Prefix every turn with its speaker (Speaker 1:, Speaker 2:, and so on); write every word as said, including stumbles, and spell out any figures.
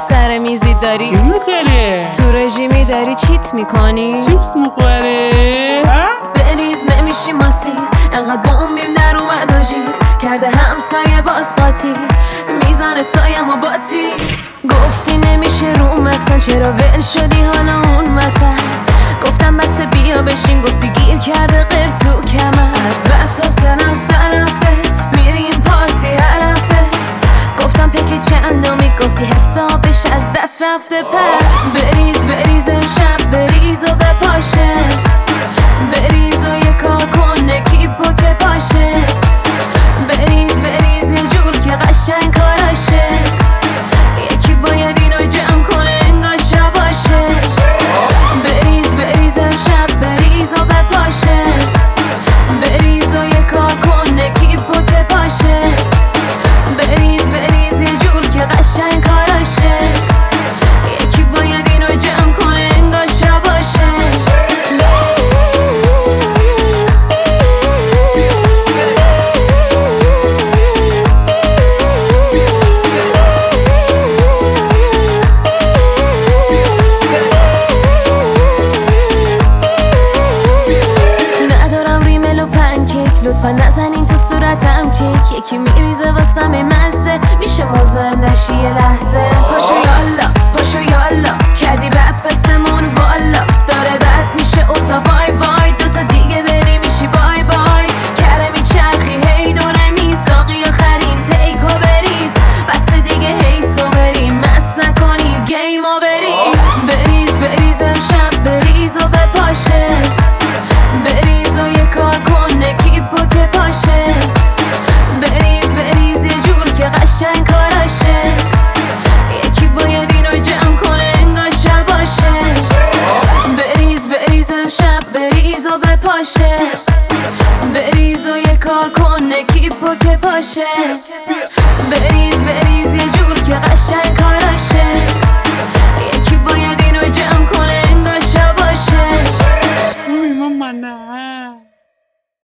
Speaker 1: سر میزی داری
Speaker 2: چی میخوری؟
Speaker 1: تو رژیمی داری چیت میکنی
Speaker 2: چیپس میخوری؟
Speaker 1: بریز نمیشی ماسی انقدر بومبیم در اومد آجیر کرده همسایه باز قاطی میزنه سایم و باتی گفتی نمیشه رو مثلا چرا ول شدی حالا اون مثلا گفتم بس بیا بشین گفتی گیر کرده غیر تو کمر از بس حسنم سر رفته میریم پارتی هر هفته گفتم پکی چندمی گفتی حسابش از دست رفته پس بریز بریز امشب بریز و بپاشه بریز و یه کار کن نکیپو که پاشه بریز بریز یه جور که قشنگ کاراشه یکی باید اینو جمع کنه انگار شباشه بریز بریز امشب بریز و بپاشه بریز و یه کار کن نکیپو که پاشه بریز بریز یه جور که قشنگ کاراشه یکی باید اینو جمع کنه انگار شباشه لطفا نزنین تو صورتم کیک یکی میریزه واسم مزه میشه مزاحم نشی یه لحظه پاشو یالا پاشو یالا کردی بد فسمون والا داره بد میشه اوزا وای وای دوتا دیگه بری میشی بای بای کره میچرخی هی دوره میساقی آخرین پیکو بریز بس دیگه هیسو بریم مس نکنی گیمو بریم بریز بریز امشب بریز و بپاشه بریز و یه کار کن نکیپو که پاشه بریز بریز یه جور که قشنگ کاراشه یکی باید اینو جمع کنه انگار شباشه بریز بریز امشب بریز و بپاشه بریز و یه کار کن نکیپو که پاشه بریز بریز یه جور که قشنگ کاراشه